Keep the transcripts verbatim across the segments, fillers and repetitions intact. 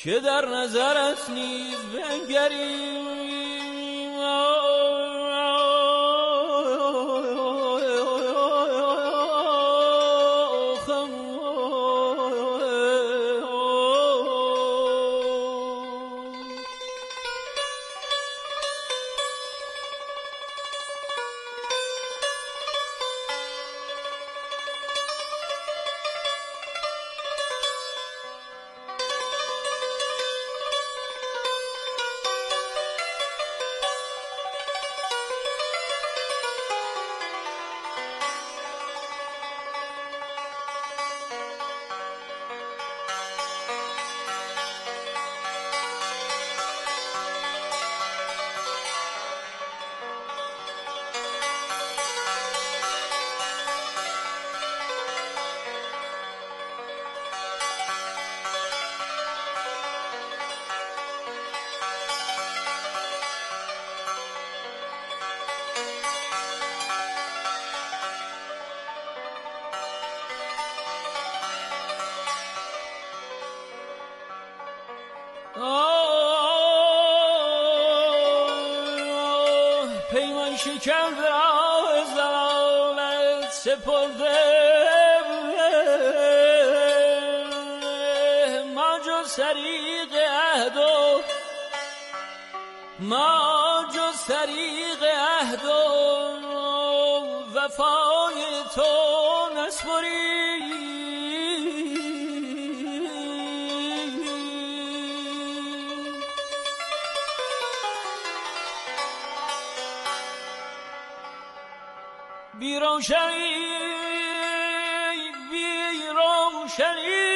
که در نظرت نیز بنگریم. پیمان شکن را زلالت سپرده ما جز طریق عهد و ما جز طریق عهد و وفای تو نسپریم. بی روشنی بی روشنی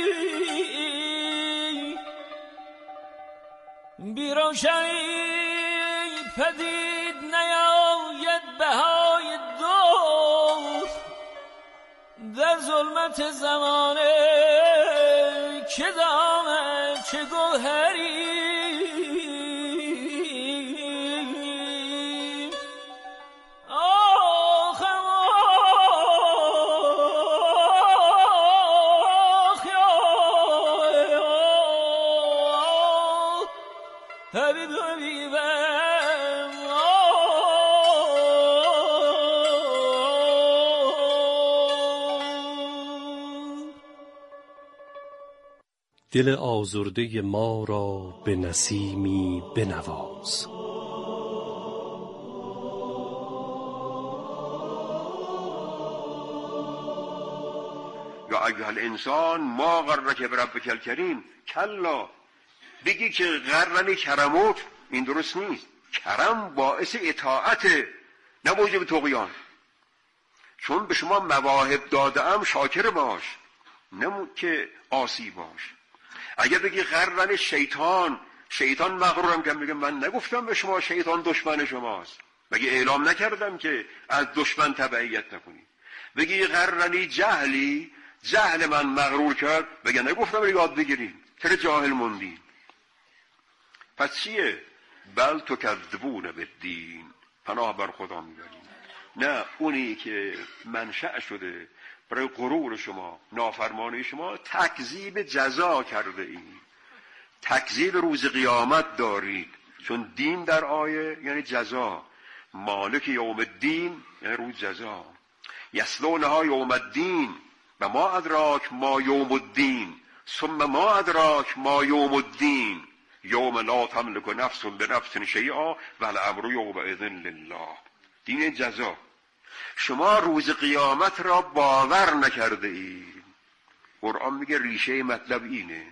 بی روشنی پدید نیاید بهای دوست در ظلمت زمانه که دامد چه گوهری. دل آزرده ما را به نسیمی بنواز. یا ایها الانسان ما غرک بربک الکریم. کلا، بگی که غرنی کرموت، این درست نیست. کرم باعث اطاعت، نه موجب طغیان. چون به شما مواهب دادم شاکر باش، نه که عاصی باش. اگر بگی غرن شیطان، شیطان مغرورم که میگه من نگفتم به شما شیطان دشمن شماست، مگه اعلام نکردم که از دشمن تبعیت نکنی. بگی غرنی جهلی، جهل من مغرور کرد، مگه نگفتم یاد بگیریم، چرا جاهل موندین؟ پس چیه؟ بل تکذبون بالدین، پناه بر خدا میبریم. نه، اونی که منشأ شده برای غرور شما، نافرمانی شما، تکذیب جزا کرده اید. تکذیب روز قیامت دارید، چون دین در آیه یعنی جزا. مالک یوم الدین یعنی روز جزا. یصلونها یوم الدین و ما ادراک ما یوم الدین ثم ما ادراک ما یوم الدین یوم لا تملک نفس بنفس شیئا و الامر یومئذ لله. دین جزا. شما روز قیامت را باور نکرده اید. قرآن میگه ریشه مطلب اینه: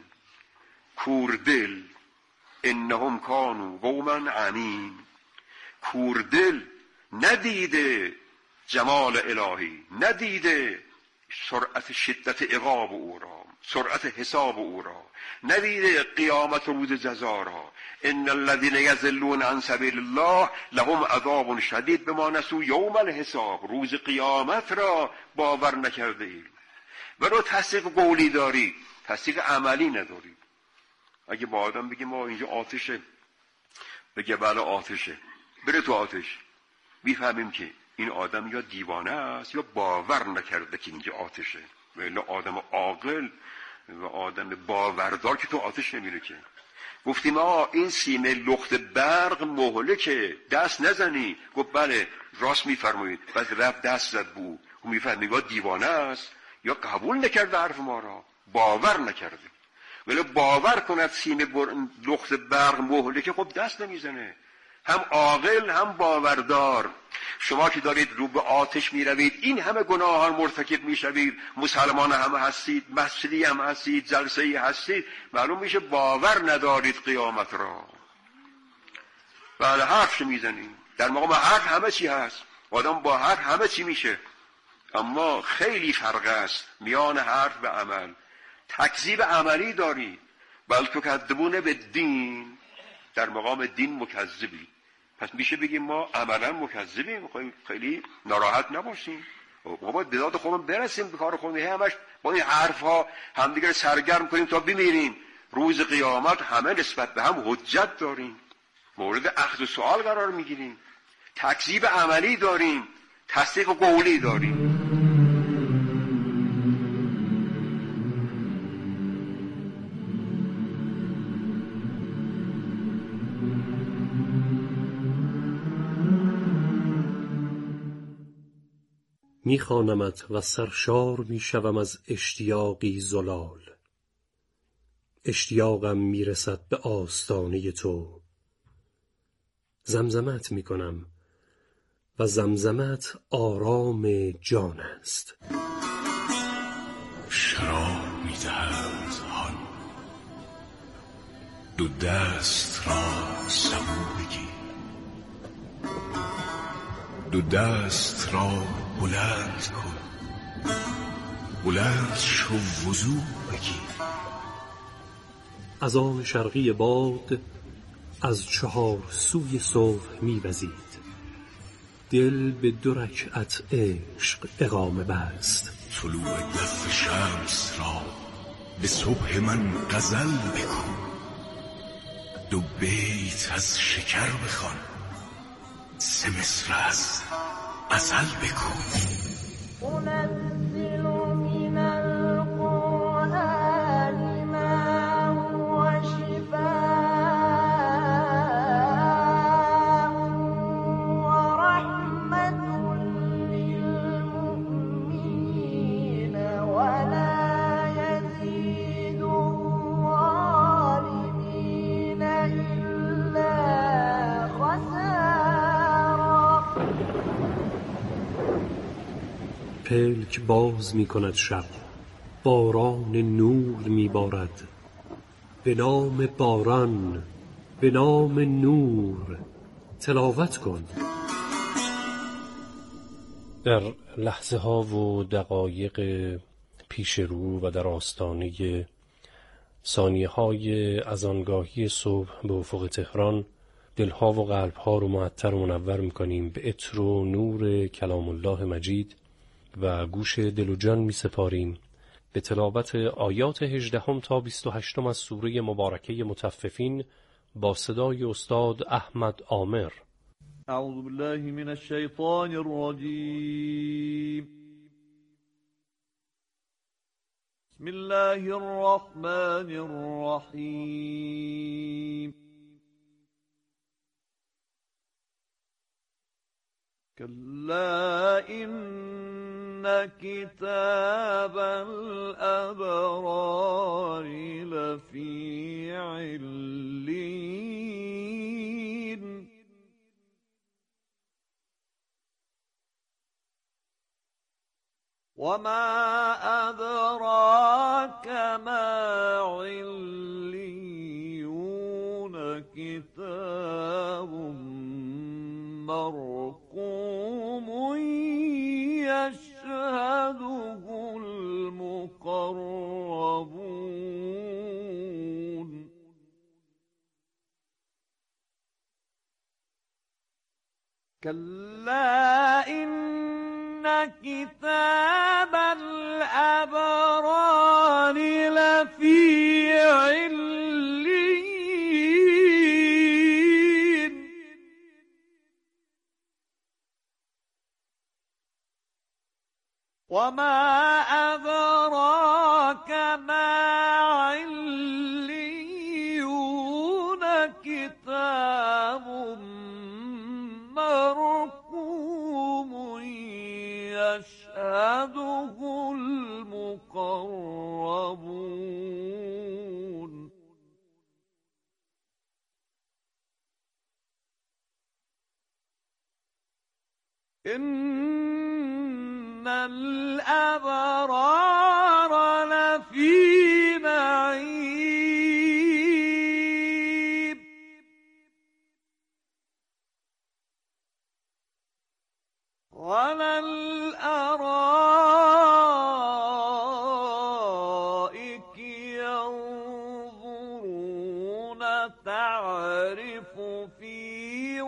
کوردل انهم کانوا قوما عمین. کوردل ندیده جمال الهی، ندیده سرعت شدت عقاب او را، سرعت حساب او را، ندیده قیامت و روز جزا را. ان الذين يضلون عن سبيل الله لهم عذاب شدید بما نسوا یوم الحساب. روز قیامت را باور نکرده اید. ولو تصدیق قولی داری، تصدیق عملی نداری. اگه با آدم بگی ما اینجا آتشه، بگه بله آتشه، بره تو آتش، میفهمیم که این آدم یا دیوانه است یا باور نکرده که اینجا آتشه. ولی آدم عاقل و آدم باوردار که تو آتش نمیره که. گفتیم آه این سیم لخت برق مهلکه، دست نزنی. گفت بله راست میفرمایید. بعد رفت دست زد بود. اون میفرمید نگاه دیوانه است یا قبول نکرده حرف ما را، باور نکرده. ولی باور کند سیم لخت برق مهلکه، خب دست نمیزنه. هم عاقل هم باوردار. شما که دارید رو به آتش می روید، این همه گناهان مرتکب می شوید، مسلمان هم هستید، مسیحی هم هستید، جلسه‌ای هستید، معلوم میشه باور ندارید قیامت را. بله حرف می زنید، در مقام حرف همه چی هست، آدم با حرف همه چی میشه، اما خیلی فرق است میان حرف و عمل. تکذیب عملی داری، بل تکذبون به دین، در مقام دین مکذبی. پس میشه بگیم ما عملا مکذبیم، خیلی ناراحت نباشیم، ما باید به ذات خودمون برسیم به کار خودمون. همش با این حرف ها همدیگر سرگرم کنیم تا بمیریم. روز قیامت همه نسبت به هم حجت داریم، مورد اخذ و سؤال قرار میگیریم. تکذیب عملی داریم، تصدیق قولی داریم. میخوانمت و سرشار میشوم از اشتیاقی زلال. اشتیاقم میرسد به آستانه تو. زمزمت میکنم و زمزمت آرام جان است. شراب میدهند هان، دو دست را سبو بگیر، دو دست را بلند کن، بلند شو وضو بگیر. از آن شرقی باد از چهار سوی صبح میوزید. دل به دو رکعت عشق اقامه بست. طلوع دف شمس را به صبح من غزل بکن، دو بیت از شکر بخوان، سه مصر از غزل بکن. أنزل من القرآن ما هو شفاء ورحمة للمؤمنين ولا يزيد الظالمين إلا خسارا. پلک باز می کند شب، باران نور می بارد. به نام باران، به نام نور تلاوت کن. در لحظه ها و دقایق پیش رو و در آستانه ثانیه های از آنگاهی صبح به افق تهران، دلها و قلبها رو معطر و منور می کنیم به عطر و نور کلام الله مجید و گوش دل و جان می سپاریم به تلاوت آیات هجدهم تا بیست و هشتم از سوره مبارکه مطففین با صدای استاد احمد عامر. اعوذ بالله من الشیطان الرجیم. بسم الله الرحمن الرحیم. كلا إن كتاب الأبرار لفي علين وما أدراك ما عليون كتاب مرقوم يشهده المقربون كلا إن كتاب الأبرار لفي علين وما أدراك ما يشهده المقربون إن الأبرار لفي نعيم وعلى الأرائك ينظرون تعرف في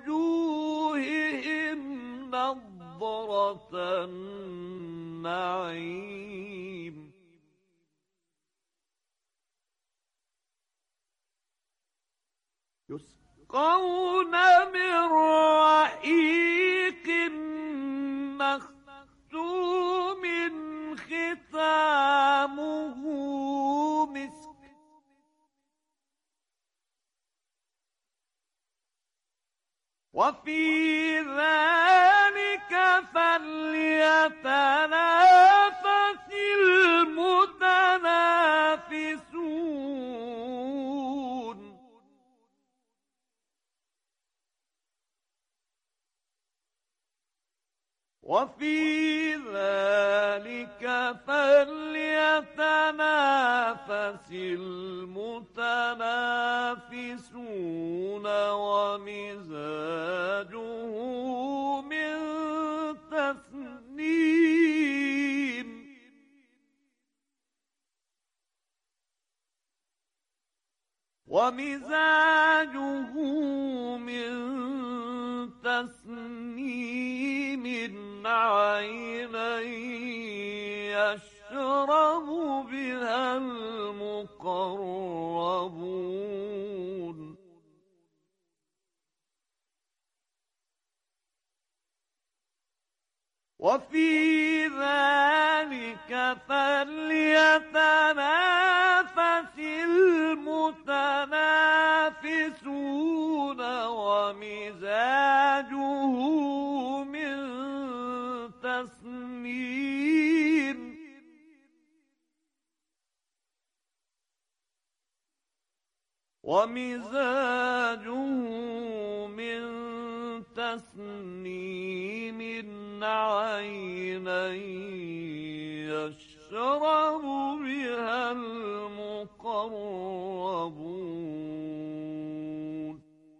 وجوههم نضرة النعيم يسقون من رحيق مختوم ختامه مسك وفي ذلك فليتنافس المتنافسون وفي ذلك فليتنافس المتنافسون ومزاجه من تسنيم ومزاجه من تسنيم عينا يشرب بها المقربون وفي ذلك فليتنافس المتنافسون ومزاجه من تسنيم ومزاجه من تسنيم عينا يشرب بها المقربون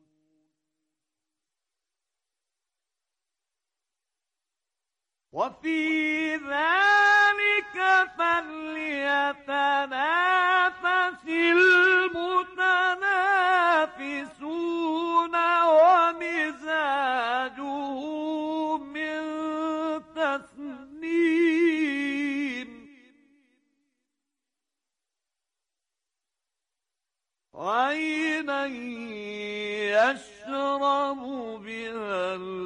وفي ذلك فليتنافس المتنافسون ومزاجه من تسنيم عينا يشرب بها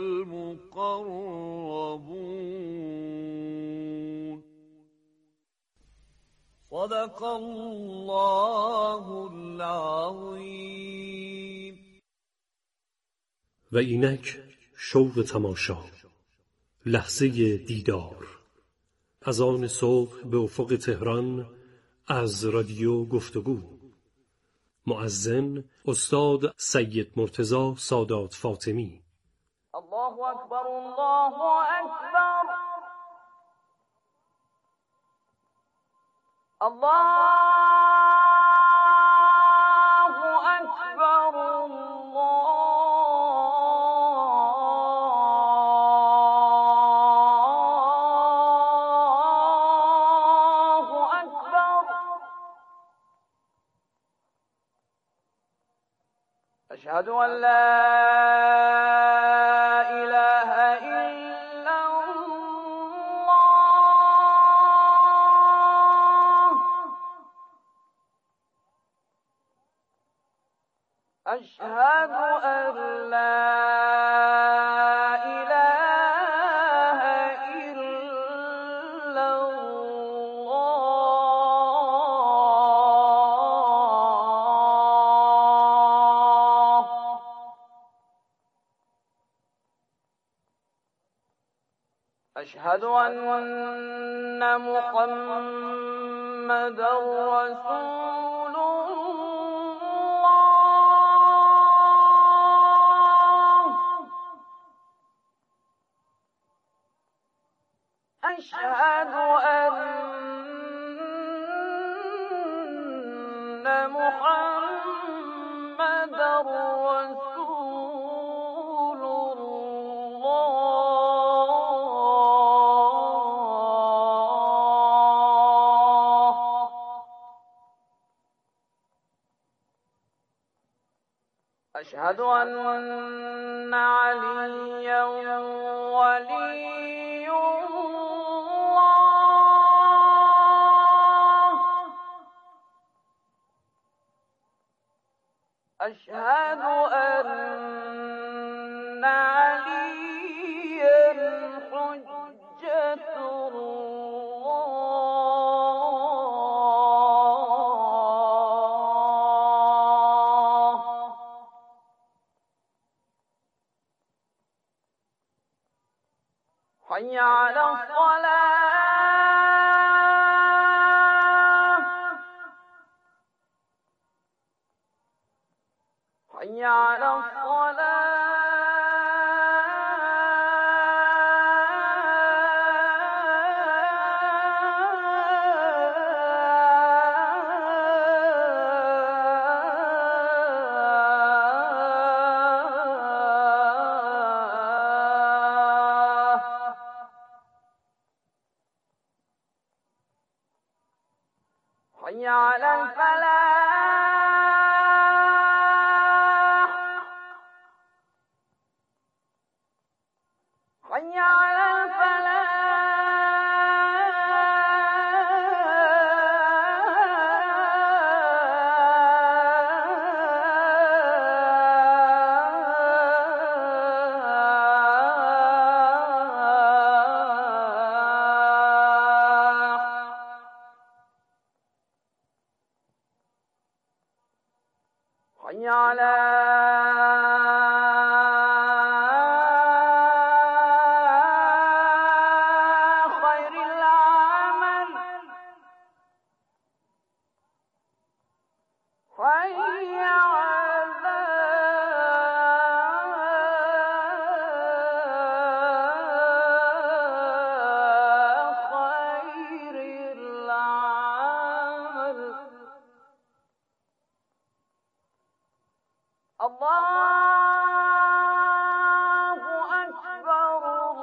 المقربون صدق الله العظیم. و اینک شوق تماشا، لحظه دیدار، از آن صبح به افق تهران از رادیو گفتگو. مؤذن استاد سید مرتضی سادات فاطمی. الله اکبر الله اکبر الله اکبر الله اکبر اشهد ان لا اله الا الله اشهد ان لا اله الا الله أشهد أن محمدا رسول الله. أشهد أن محمدا رسول الله. أشهد أن عليا ولي الله. أشهد أن عليا حجة الله. حي على الصلاة. حي على حي على الفلاح. حي على حي على خير العمل. حي على خير العمل. الله أكبر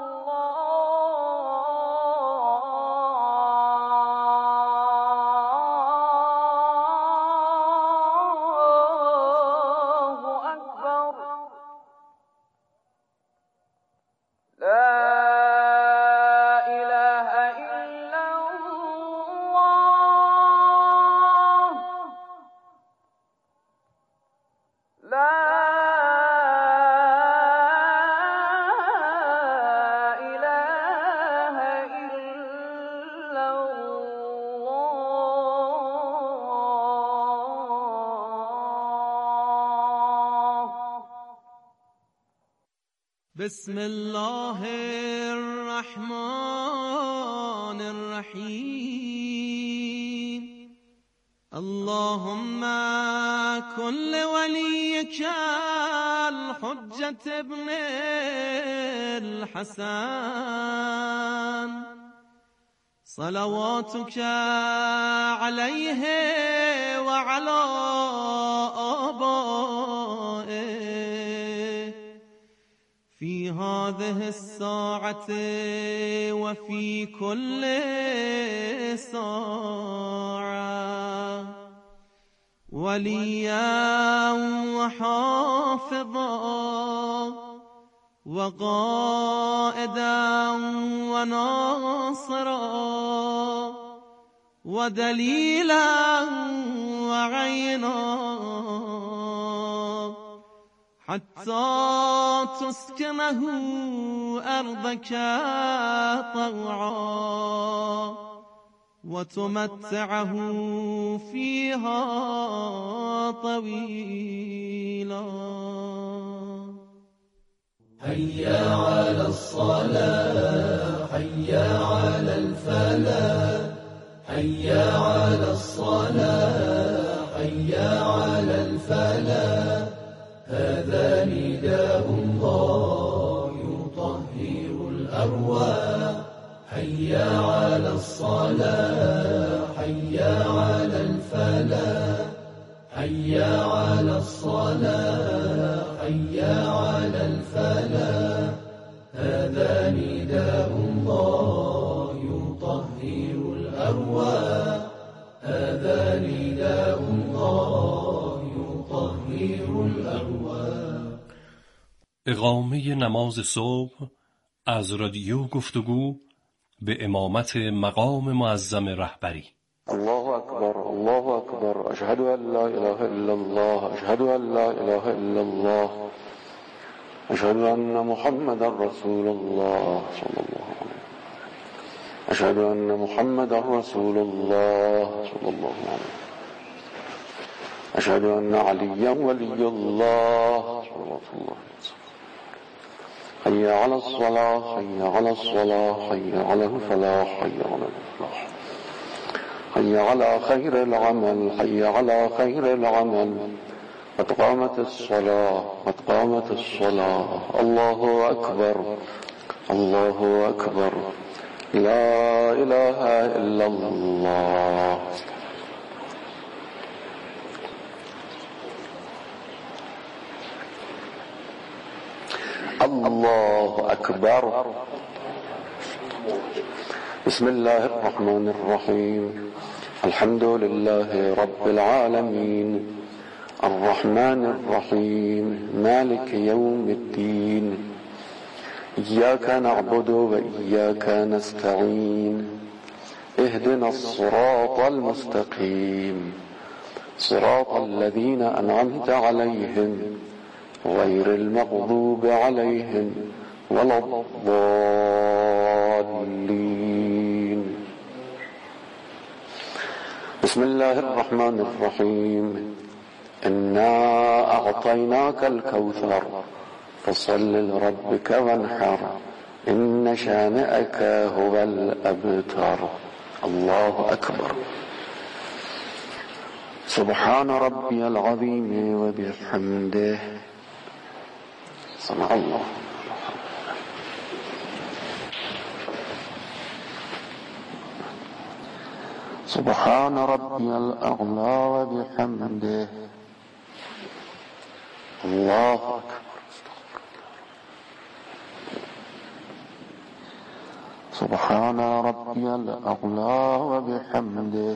الله أكبر. لا إله إلا الله. لا إله إلا الله. بسم الله الرحمن الرحيم. اللهم كن لوليك الحجة ابن الحسن صلواتك عليه وعلى آبائه في هذه الساعة وفي كل ساعة وليا وحافظا وقائدا وناصرا ودليلا وعينا حتى تسكنه أرضك طوعا وتمتعه فيها طويلا. حي على الصلاة حي الفلاح حي على الصلاة حي على الفلاح هذا نداء الله يطهر الأرواح حي على الصلاة حي على الفلاح حي على الصلاة حي على الفلاح هذا نداء الله يطهر الأرواح هذا نداء الله يطهر الأرواح. اقامه نماز صبح از رادیو گفتگو به امامت مقام معظم رهبری. الله أكبر الله أكبر أشهد أن لا إله إلا الله أشهد أن لا إله إلا الله أشهد أن محمد رسول الله صلى الله عليه وسلم أشهد أن محمد رسول الله صلى الله عليه وسلم أشهد أن عليا ولي الله صلى الله عليه وسلم حي على الصلاة حي على الصلاة حي على الفلاح حي على الفلاح حي على خير العمل حي على خير العمل قد قامت الصلاة قد قامت الصلاة الله أكبر الله أكبر لا إله إلا الله. الله أكبر. بسم الله الرحمن الرحيم الحمد لله رب العالمين الرحمن الرحيم مالك يوم الدين إياك نعبد وإياك نستعين اهدنا الصراط المستقيم صراط الذين أنعمت عليهم غير المغضوب عليهم ولا الضالين. بسم الله الرحمن الرحيم إنا أعطيناك الكوثر فصل لربك وانحر إن شانئك هو الأبتر. الله أكبر. سبحان ربي العظيم وبحمده سمع الله. سبحان ربي الأعلى وبحمده الله أكبر. سبحان ربي الأعلى وبحمده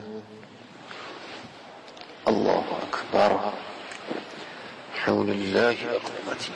الله أكبر. حول الله أقوتي.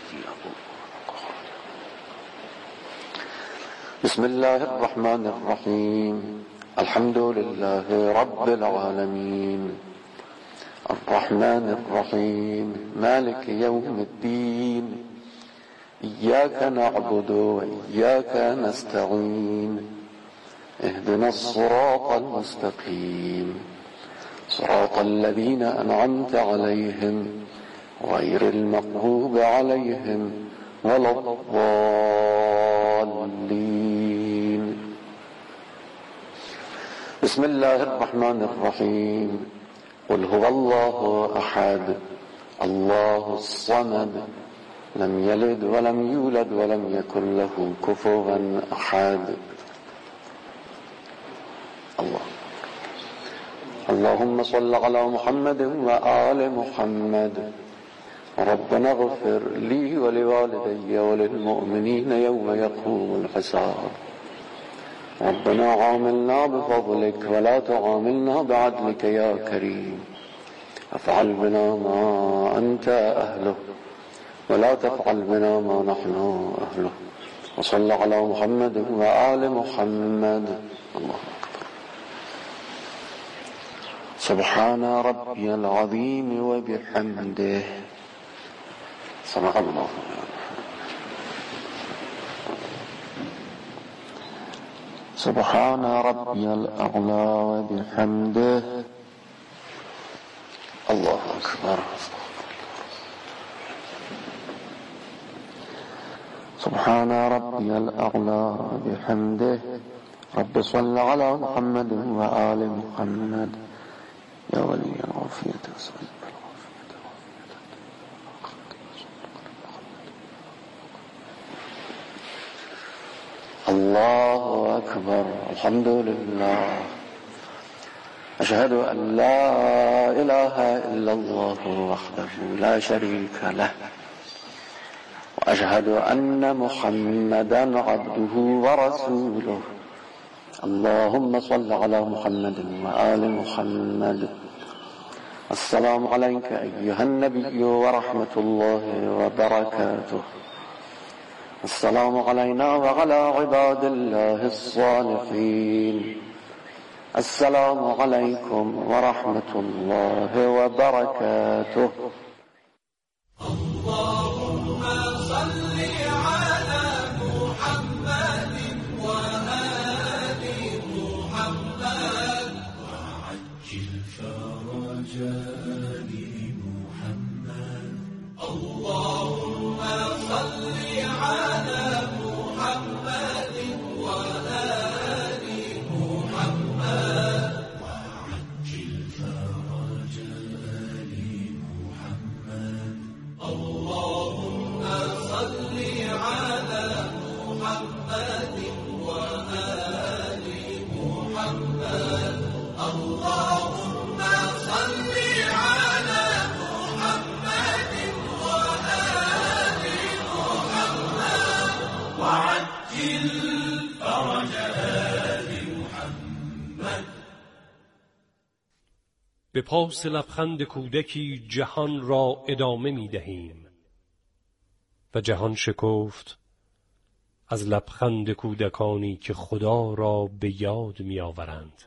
بسم الله الرحمن الرحيم الحمد لله رب العالمين الرحمن الرحيم مالك يوم الدين إياك نعبد وإياك نستعين اهدنا الصراط المستقيم صراط الذين أنعمت عليهم غير المغضوب عليهم ولا الضالين. بسم الله الرحمن الرحيم قل هو الله أحد الله الصمد لم يلد ولم يولد ولم يكن له كفوا أحد. الله. اللهم صل على محمد وآل محمد. ربنا اغفر لي ولوالدي وللمؤمنين يوم يقوم الحساب. ربنا عاملنا بفضلك ولا تعاملنا بعدلك يا كريم. افعل بنا ما أنت أهله ولا تفعل بنا ما نحن أهله. وصل على محمد وآل محمد. الله أكبر. سبحان ربي العظيم وبحمده سمع الله. سبحان ربي الأعلى وبحمده الله أكبر. سبحان ربي الأعلى وبحمده رب صل على محمد وآل محمد يا ولي العافية صل الله أكبر الحمد لله أشهد أن لا إله إلا الله وحده لا شريك له وأشهد أن محمدا عبده ورسوله اللهم صل على محمد وآل محمد السلام عليك أيها النبي ورحمة الله وبركاته السلام علينا وعلى عباد الله الصالحين السلام عليكم ورحمة الله وبركاته اللهم صل على محمد وآل محمد وعجل فرجاء محمد اللهم صل على محمد وآل محمد وعجل فرجاء محمد اللهم صل على محمد وآل محمد اللهم صل على محمد وآل محمد وعجل فرج آل محمد. به پاس لبخند کودکی جهان را ادامه می دهیم و جهان شکفت از لبخند کودکانی که خدا را به یاد می آورند.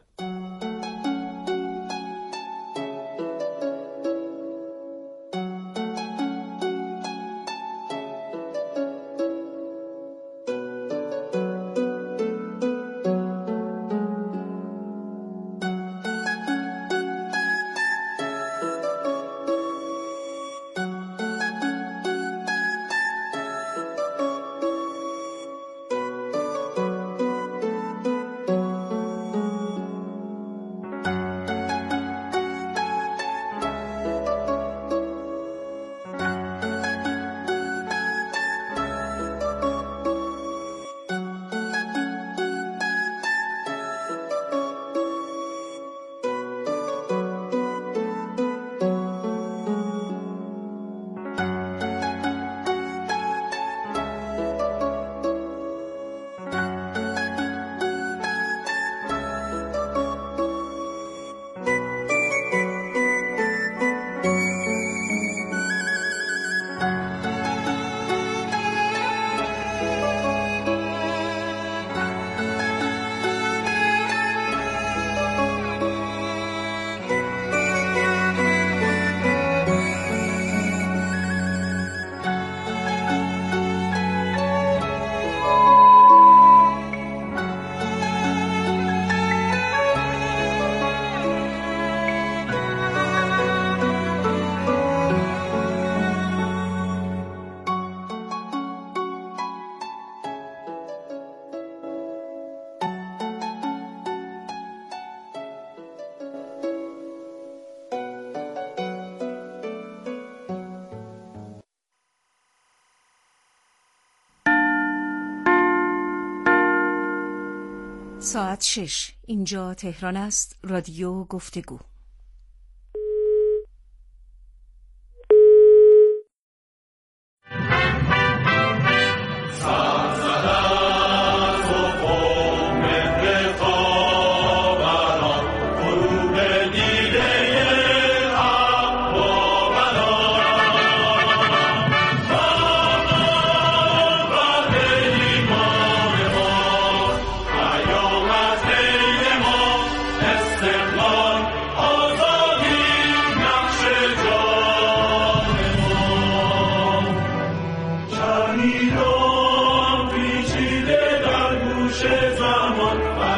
ساعت شش. اینجا تهران است. رادیو گفتگو.